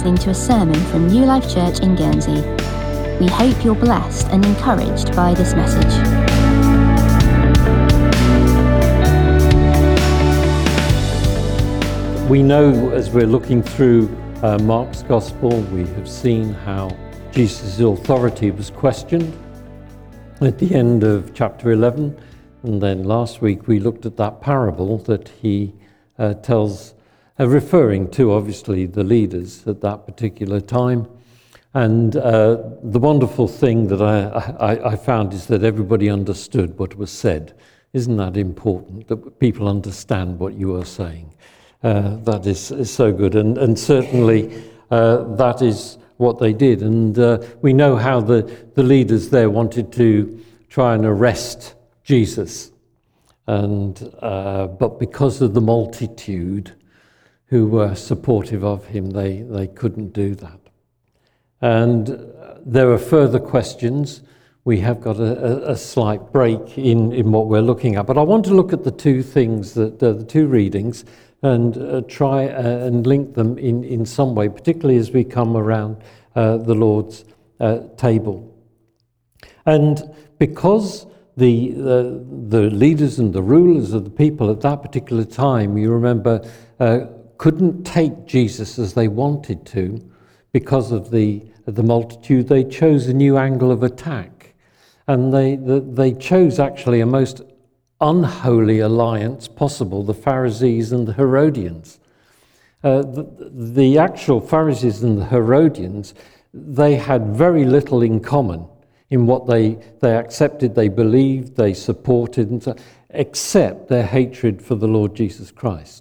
listening to a sermon from New Life Church in Guernsey. We hope you're blessed and encouraged by this message. We know as we're looking through Mark's Gospel, we have seen how Jesus' authority was questioned at the end of chapter 11. And then last week we looked at that parable that he tells, referring to obviously the leaders at that particular time. And the wonderful thing that I found is that everybody understood what was said. Isn't that important, that people understand what you are saying? That is so good. And certainly that is what they did. And we know how the leaders there wanted to try and arrest Jesus. But because of the multitude who were supportive of him, they couldn't do that. And there are further questions. We have got a slight break in what we're looking at. But I want to look at the two things, the two readings, and try and link them in some way, particularly as we come around the Lord's table. And because the leaders and the rulers of the people at that particular time, you remember, couldn't take Jesus as they wanted to because of the multitude, they chose a new angle of attack. And they chose actually a most unholy alliance possible, the Pharisees and the Herodians. The actual Pharisees and the Herodians, they had very little in common in what they accepted, they believed, they supported, and so, except their hatred for the Lord Jesus Christ.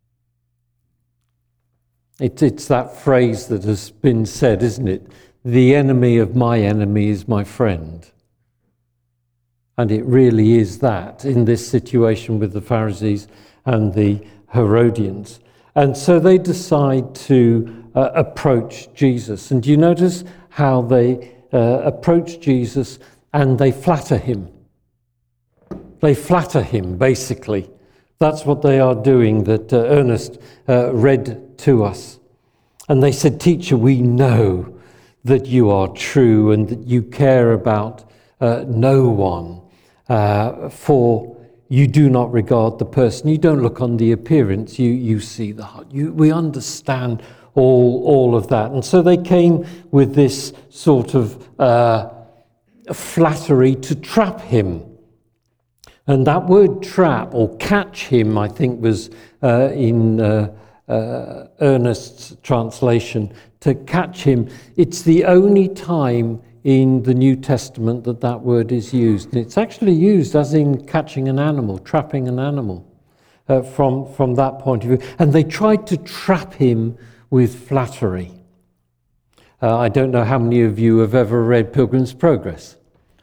It's that phrase that has been said, isn't it? The enemy of my enemy is my friend. And it really is that in this situation with the Pharisees and the Herodians. And so they decide to approach Jesus. And do you notice how they approach Jesus and they flatter him? They flatter him, basically. That's what they are doing that Ernest read to us. And they said, "Teacher, we know that you are true and that you care about no one, for you do not regard the person. You don't look on the appearance, you see the heart. We understand all of that." And so they came with this sort of flattery to trap him. And that word trap or catch him, I think, was in Ernest's translation, to catch him. It's the only time in the New Testament that word is used. And it's actually used as in catching an animal, trapping an animal from that point of view. And they tried to trap him with flattery. I don't know how many of you have ever read Pilgrim's Progress.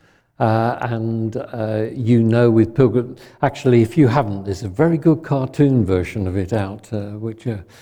You know with Pilgrim, actually if you haven't, there's a very good cartoon version of it out, which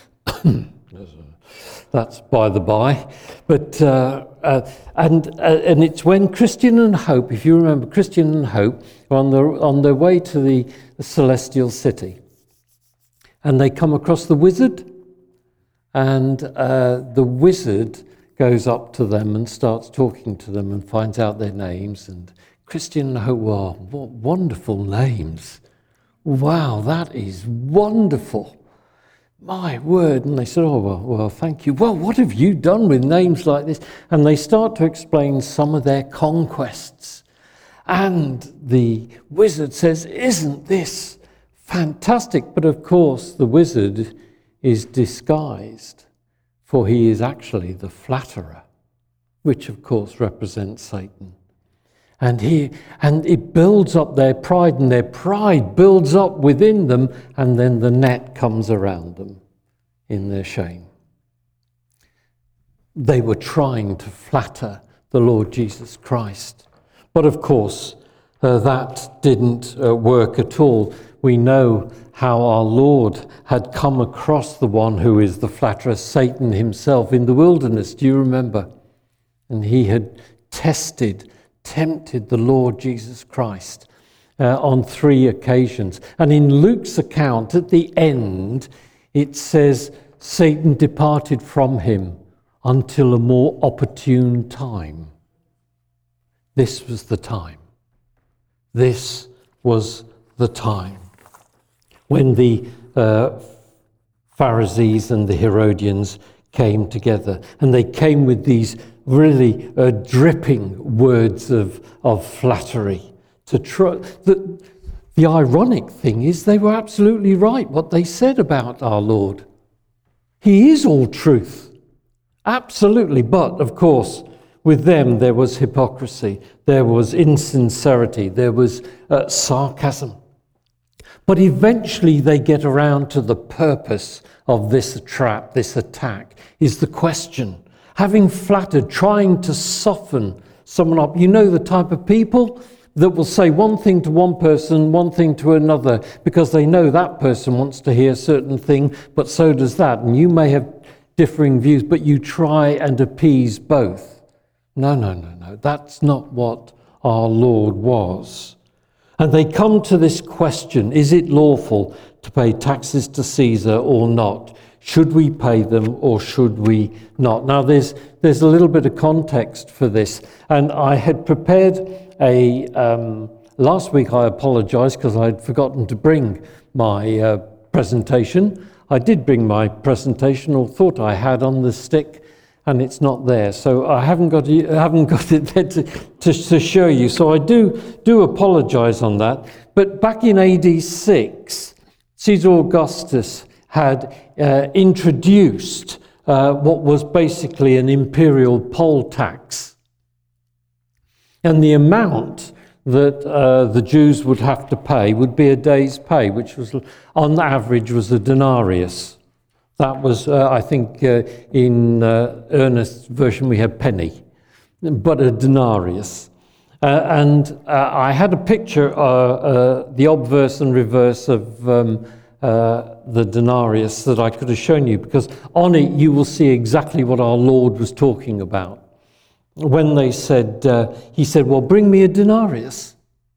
that's by the by. But and it's when Christian and Hope, if you remember, Christian and Hope are on their way to the celestial city, and they come across the wizard, and the wizard goes up to them and starts talking to them and finds out their names. And Christian and Hope, wow, what wonderful names. Wow, that is wonderful. My word. And they said, "Oh, well, thank you. Well, what have you done with names like this?" And they start to explain some of their conquests. And the wizard says, "Isn't this fantastic?" But of course, the wizard is disguised, for he is actually the flatterer, which of course represents Satan. And it builds up their pride, and their pride builds up within them, and then the net comes around them in their shame. They were trying to flatter the Lord Jesus Christ. But of course, that didn't work at all. We know how our Lord had come across the one who is the flatterer, Satan himself, in the wilderness. Do you remember? And he had tempted the Lord Jesus Christ on 3 occasions. And in Luke's account, at the end, it says, Satan departed from him until a more opportune time. This was the time. This was the time when the Pharisees and the Herodians came together, and they came with these really dripping words of flattery. The ironic thing is they were absolutely right what they said about our Lord. He is all truth, absolutely. But of course, with them there was hypocrisy, there was insincerity, there was sarcasm. But eventually they get around to the purpose of this trap, this attack, is the question. Having flattered, trying to soften someone up. You know the type of people that will say one thing to one person, one thing to another, because they know that person wants to hear a certain thing, but so does that. And you may have differing views, but you try and appease both. No. That's not what our Lord was. And they come to this question, is it lawful to pay taxes to Caesar or not? Should we pay them or should we not? Now, there's a little bit of context for this. And I had prepared last week I apologise because I'd forgotten to bring my presentation. I did bring my presentation, or thought I had, on the stick, and it's not there. So I haven't got it there to show you. So I do apologise on that. But back in AD 6, Caesar Augustus had introduced what was basically an imperial poll tax. And the amount that the Jews would have to pay would be a day's pay, which was, on average, was a denarius. That was, I think, in Ernest's version we have penny, but a denarius. And I had a picture, the obverse and reverse of the denarius that I could have shown you, because on it you will see exactly what our Lord was talking about. When they said, he said, well, bring me a denarius.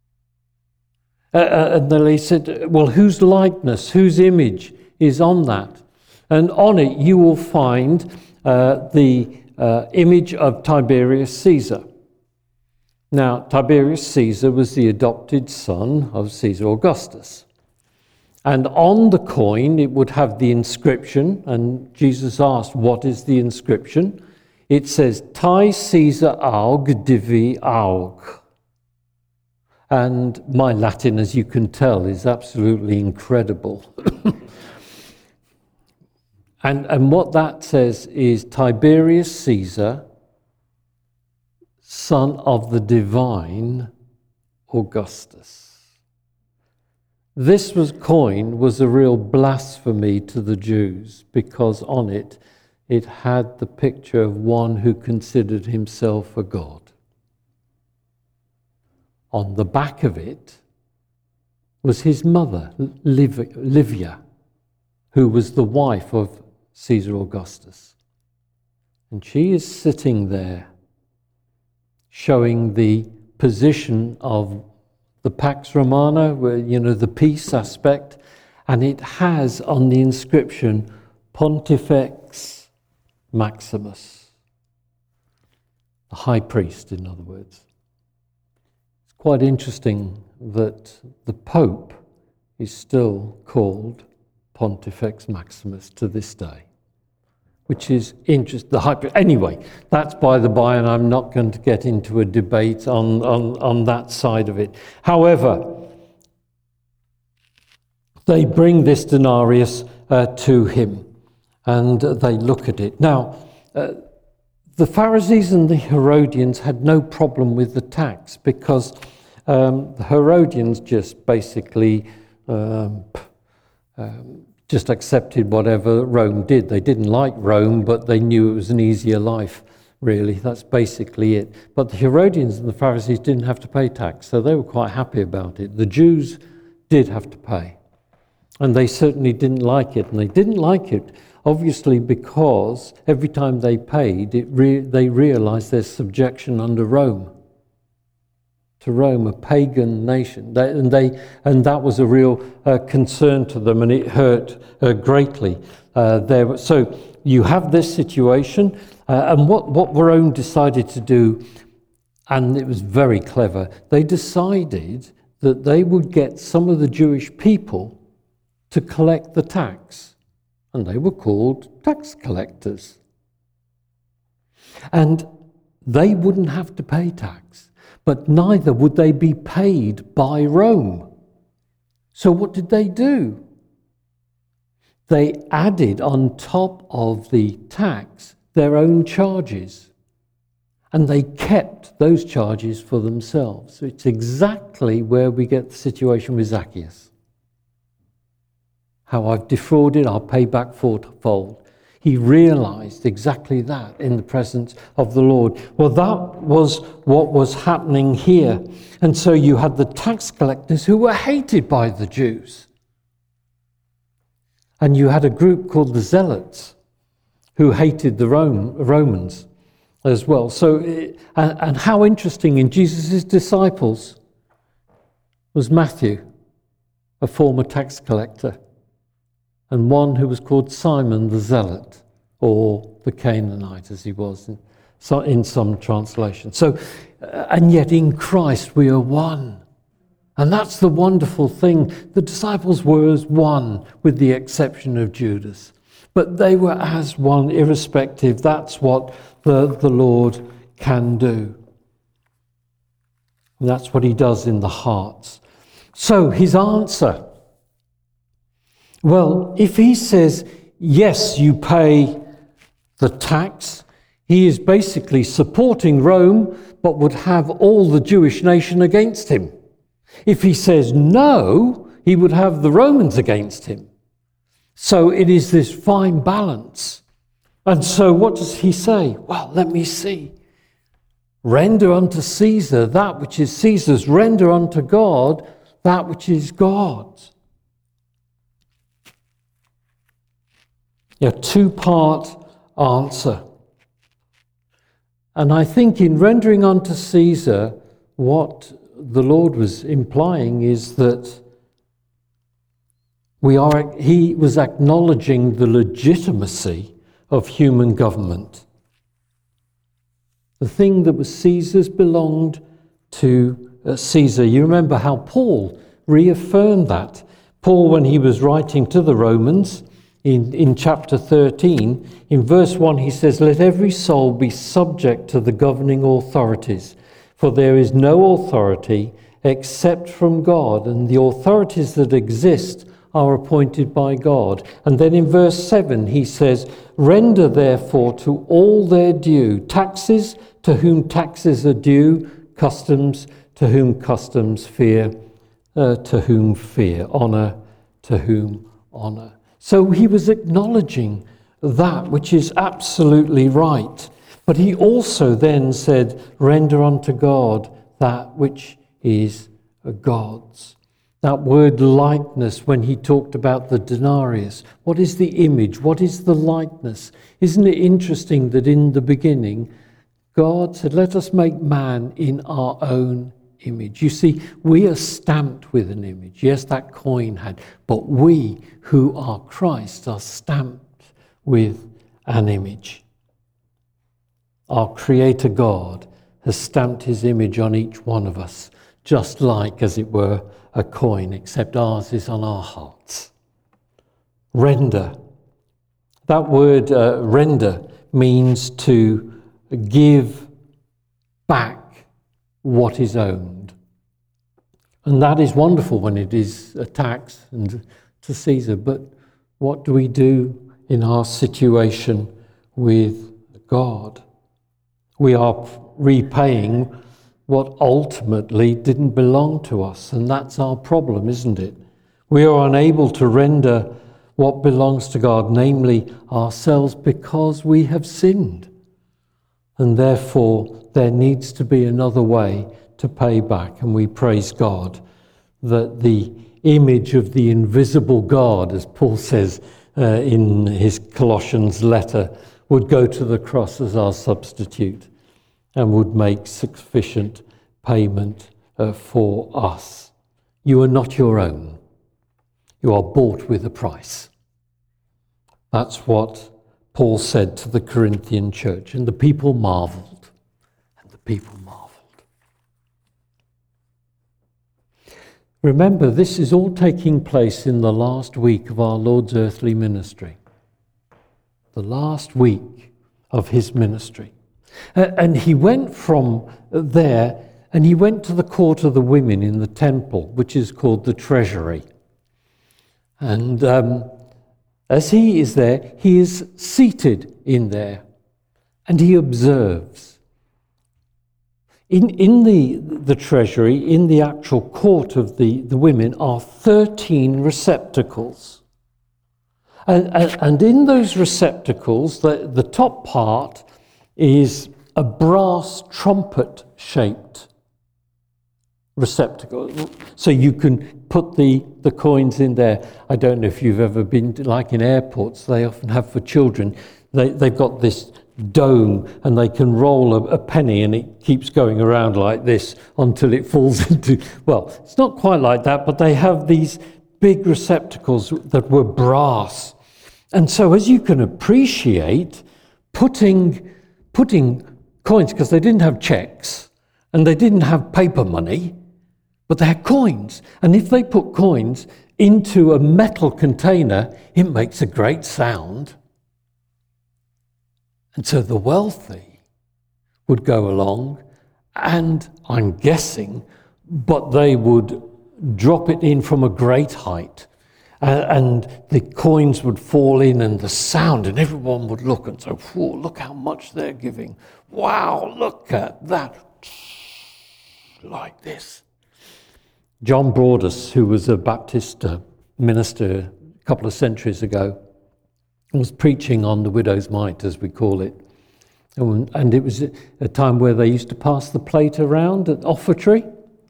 And then he said, well, whose likeness, whose image is on that? And on it you will find the image of Tiberius Caesar. Now, Tiberius Caesar was the adopted son of Caesar Augustus. And on the coin it would have the inscription, and Jesus asked, what is the inscription? It says, Tai Caesar aug divi aug. And my Latin, as you can tell, is absolutely incredible. And what that says is Tiberius Caesar, son of the divine Augustus. This coin was a real blasphemy to the Jews, because on it had the picture of one who considered himself a god. On the back of it was his mother, Livia, who was the wife of Caesar Augustus. And she is sitting there showing the position of the Pax Romana, where, the peace aspect, and it has on the inscription Pontifex Maximus, the high priest, in other words. It's quite interesting that the Pope is still called Pontifex Maximus to this day, which is interesting. The high priest. Anyway, that's by the by, and I'm not going to get into a debate on that side of it. However, they bring this denarius to him, and they look at it. Now, the Pharisees and the Herodians had no problem with the tax, because the Herodians just basically just accepted whatever Rome did. They didn't like Rome, but they knew it was an easier life, really. That's basically it. But the Herodians and the Pharisees didn't have to pay tax, so they were quite happy about it. The Jews did have to pay, and they certainly didn't like it. And they didn't like it, obviously, because every time they paid, they realized their subjection under Rome. To Rome, a pagan nation, and that was a real concern to them, and it hurt greatly. So you have this situation. And what Rome decided to do, and it was very clever, they decided that they would get some of the Jewish people to collect the tax. And they were called tax collectors. And they wouldn't have to pay tax, but neither would they be paid by Rome. So what did they do? They added on top of the tax their own charges, and they kept those charges for themselves. So it's exactly where we get the situation with Zacchaeus. How I've defrauded, I'll pay back fourfold. He realized exactly that in the presence of the Lord. Well, that was what was happening here. And so you had the tax collectors who were hated by the Jews. And you had a group called the Zealots who hated the Romans as well. So, and how interesting, in Jesus' disciples was Matthew, a former tax collector, and one who was called Simon the Zealot, or the Canaanite as he was in some translations. So, and yet in Christ we are one. And that's the wonderful thing. The disciples were as one, with the exception of Judas. But they were as one, irrespective. That's what the Lord can do. And that's what he does in the hearts. So his answer. Well, if he says, yes, you pay the tax, he is basically supporting Rome, but would have all the Jewish nation against him. If he says no, he would have the Romans against him. So it is this fine balance. And so what does he say? Well, let me see. Render unto Caesar that which is Caesar's, render unto God that which is God's. A two-part answer. And I think in rendering unto Caesar, what the Lord was implying is that he was acknowledging the legitimacy of human government. The thing that was Caesar's belonged to Caesar. You remember how Paul reaffirmed that. Paul, when he was writing to the Romans, in chapter 13, in verse 1, he says, let every soul be subject to the governing authorities, for there is no authority except from God, and the authorities that exist are appointed by God. And then in verse 7, he says, render therefore to all their due, taxes to whom taxes are due, customs to whom customs, fear to whom fear, honour to whom honour. So he was acknowledging that which is absolutely right. But he also then said, render unto God that which is God's. That word likeness, when he talked about the denarius, what is the image? What is the likeness? Isn't it interesting that in the beginning, God said, let us make man in our own image. You see, we are stamped with an image. Yes, that coin had, but we who are Christ are stamped with an image. Our Creator God has stamped his image on each one of us, just like, as it were, a coin, except ours is on our hearts. Render. That word render means to give back what is owned. And that is wonderful when it is a tax and to Caesar. But what do we do in our situation with God? We are repaying what ultimately didn't belong to us. And that's our problem, isn't it? We are unable to render what belongs to God, namely ourselves, because we have sinned. And therefore, there needs to be another way to pay back. And we praise God that the image of the invisible God, as Paul says in his Colossians letter, would go to the cross as our substitute and would make sufficient payment for us. You are not your own. You are bought with a price. That's what Paul said to the Corinthian church, and the people marveled. And the people marveled. Remember, this is all taking place in the last week of our Lord's earthly ministry. The last week of his ministry. And he went from there and he went to the court of the women in the temple, which is called the treasury. And as he is there, he is seated in there and he observes. In the treasury, in the actual court of the women, are 13 receptacles. And in those receptacles, the top part is a brass trumpet-shaped receptacle. So you can put the coins in there. I don't know if you've ever been, like in airports, they often have for children, they've got this dome and they can roll a penny and it keeps going around like this until it falls into, well, it's not quite like that, but they have these big receptacles that were brass. And so as you can appreciate, putting coins, because they didn't have checks and they didn't have paper money, but they had coins. And if they put coins into a metal container, it makes a great sound. And so the wealthy would go along and, I'm guessing, but they would drop it in from a great height. And the coins would fall in and the sound, and everyone would look and say, "Whoa, look how much they're giving. Wow, look at that." Like this. John Broadus, who was a Baptist minister a couple of centuries ago, was preaching on the widow's mite, as we call it. And it was a time where they used to pass the plate around at offertory.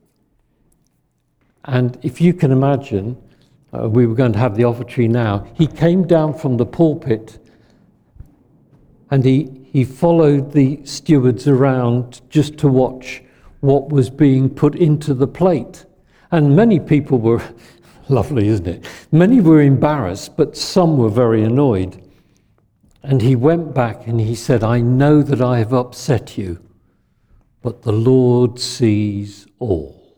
And if you can imagine, we were going to have the offertory now. He came down from the pulpit and he followed the stewards around just to watch what was being put into the plate. And many people were, lovely, isn't it? Many were embarrassed, but some were very annoyed. And he went back and he said, "I know that I have upset you, but the Lord sees all."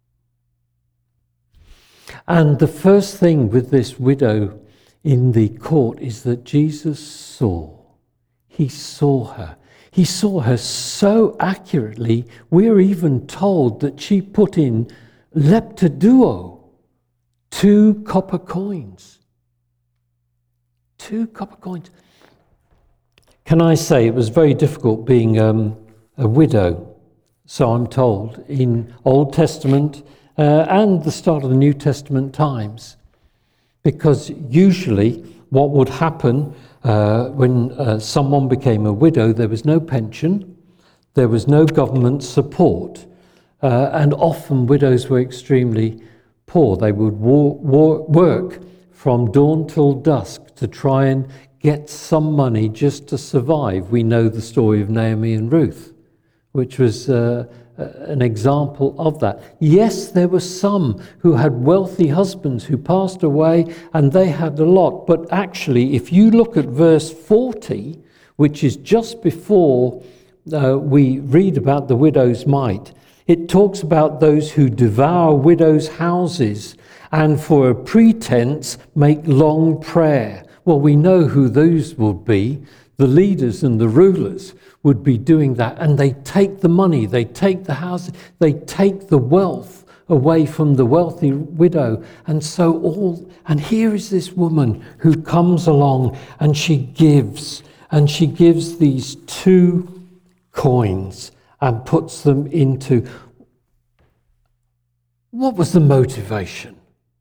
And the first thing with this widow in the court is that Jesus saw. He saw her. He saw her so accurately, we're even told that she put in leptoduo, 2 copper coins. 2 copper coins. Can I say it was very difficult being a widow, so I'm told, in Old Testament and the start of the New Testament times. Because usually what would happen when someone became a widow, there was no pension, there was no government support, and often widows were extremely poor. They would work from dawn till dusk to try and get some money just to survive. We know the story of Naomi and Ruth, which was an example of that. Yes, there were some who had wealthy husbands who passed away and they had a lot. But actually, if you look at verse 40, which is just before we read about the widow's mite, it talks about those who devour widows' houses and for a pretense make long prayer. Well, we know who those would be. The leaders and the rulers would be doing that. And they take the money, they take the house, they take the wealth away from the wealthy widow. And and here is this woman who comes along and she gives these 2 coins and puts them into. What was the motivation?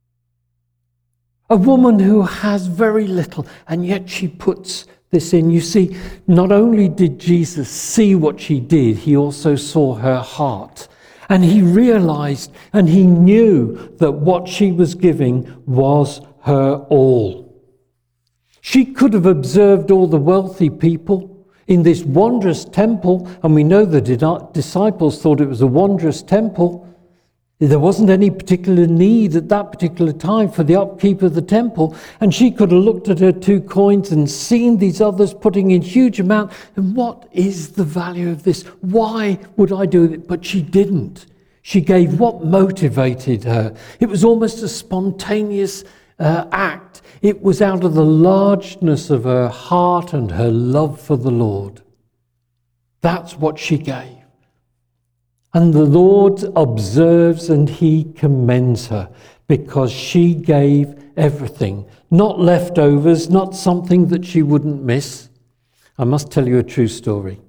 A woman who has very little, and yet she puts this in. You see, not only did Jesus see what she did, he also saw her heart. And he realized and he knew that what she was giving was her all. She could have observed all the wealthy people in this wondrous temple, and we know the disciples thought it was a wondrous temple. There wasn't any particular need at that particular time for the upkeep of the temple. And she could have looked at her 2 coins and seen these others putting in huge amount. And what is the value of this? Why would I do it? But she didn't. She gave what motivated her. It was almost a spontaneous act. It was out of the largeness of her heart and her love for the Lord. That's what she gave. And the Lord observes and he commends her because she gave everything, not leftovers, not something that she wouldn't miss. I must tell you a true story.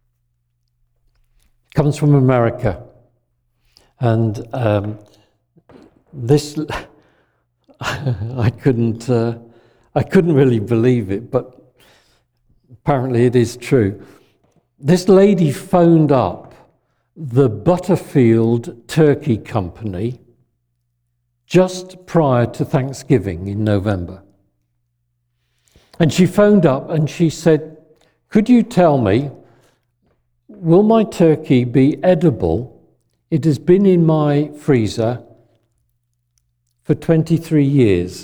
It comes from America. And this, I couldn't really believe it, but apparently it is true. This lady phoned up the Butterfield Turkey Company just prior to Thanksgiving in November. And she phoned up and she said, "Could you tell me, will my turkey be edible? It has been in my freezer for 23 years.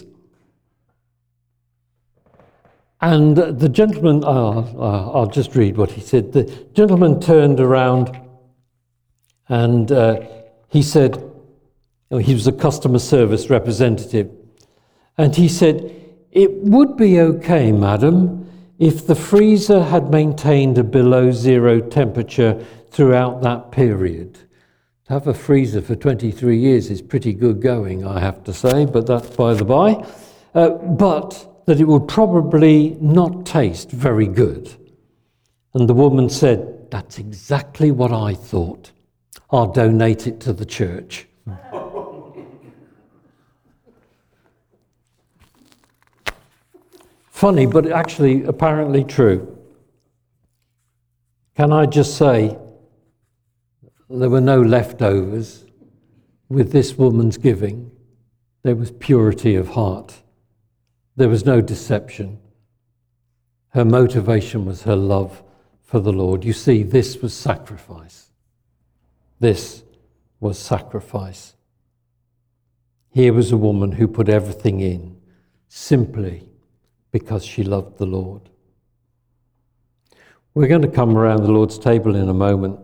And the gentleman, I'll just read what he said. The gentleman turned around and he said, he was a customer service representative, and he said, "It would be okay, madam, if the freezer had maintained a below zero temperature throughout that period." To have a freezer for 23 years is pretty good going, I have to say, but that's by the by. But that it would probably not taste very good. And the woman said, "That's exactly what I thought. I'll donate it to the church." Funny, but actually apparently true. Can I just say, there were no leftovers with this woman's giving. There was purity of heart. There was no deception. Her motivation was her love for the Lord. You see, this was sacrifice. This was sacrifice. Here was a woman who put everything in simply because she loved the Lord. We're going to come around the Lord's table in a moment.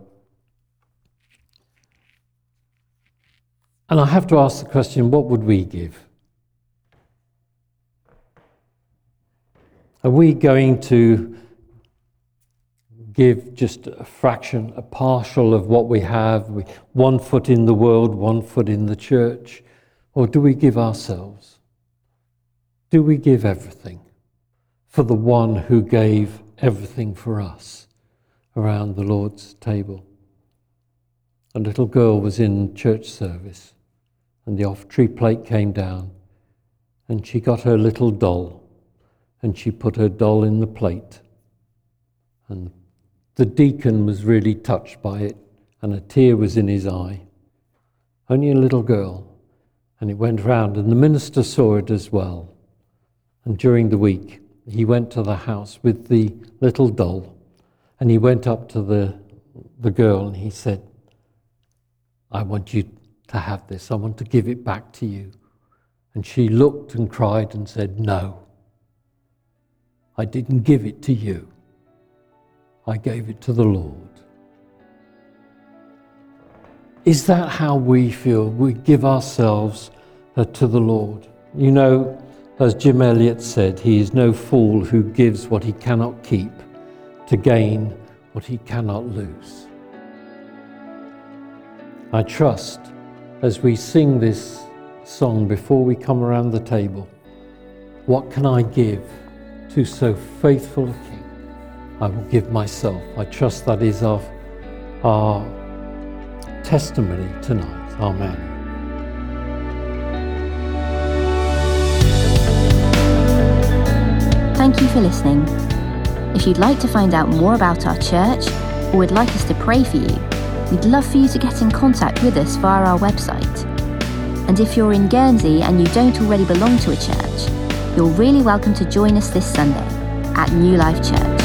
And I have to ask the question, what would we give? Are we going to give just a fraction, a partial of what we have, 1 foot in the world, 1 foot in the church? Or do we give ourselves? Do we give everything for the one who gave everything for us around the Lord's table? A little girl was in church service and the off-tree plate came down and she got her little doll and she put her doll in the plate, and the deacon was really touched by it and a tear was in his eye. Only a little girl. And it went round and the minister saw it as well. And during the week he went to the house with the little doll and he went up to the girl and he said, "I want you to have this. I want to give it back to you." And she looked and cried and said, "No, I didn't give it to you. I gave it to the Lord." Is that how we feel? We give ourselves to the Lord. You know, as Jim Elliot said, he is no fool who gives what he cannot keep to gain what he cannot lose. I trust as we sing this song before we come around the table, what can I give to so faithful a King? I will give myself. I trust that is our testimony tonight. Amen. Thank you for listening. If you'd like to find out more about our church or would like us to pray for you, we'd love for you to get in contact with us via our website. And if you're in Guernsey and you don't already belong to a church, you're really welcome to join us this Sunday at New Life Church.